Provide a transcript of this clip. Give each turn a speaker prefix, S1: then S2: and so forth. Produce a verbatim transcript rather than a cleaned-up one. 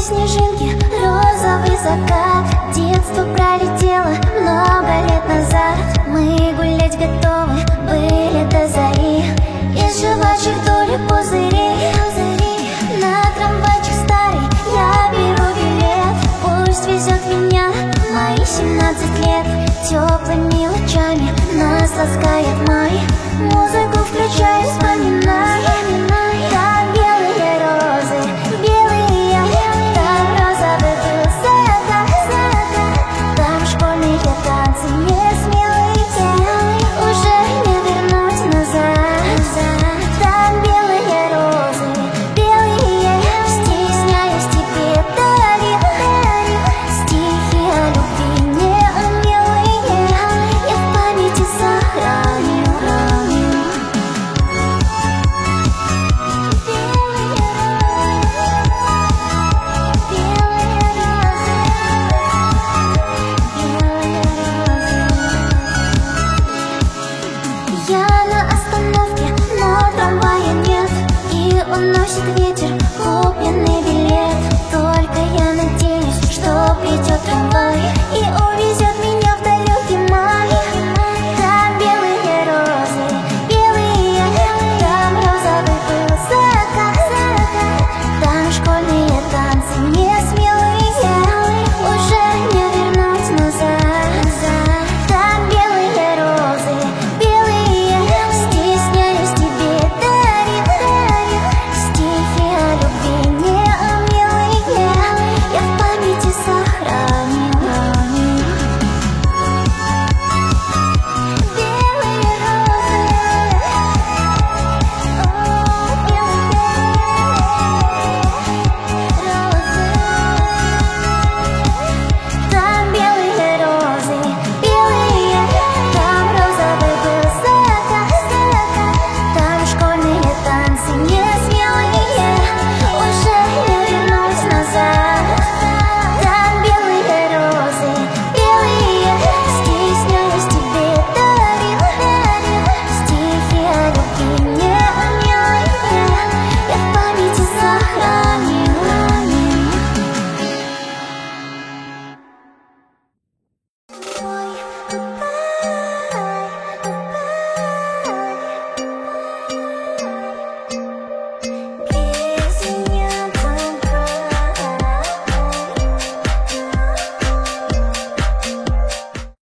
S1: снежинки, розовый закат. Детство пролетело много лет назад. Мы гулять готовы были до зари. Из жвачек доли пузырей. На трамвайчик старый я беру билет. Пусть везет меня мои семнадцать лет. Теплыми лучами нас ласкает май. Музыку включаю, спать.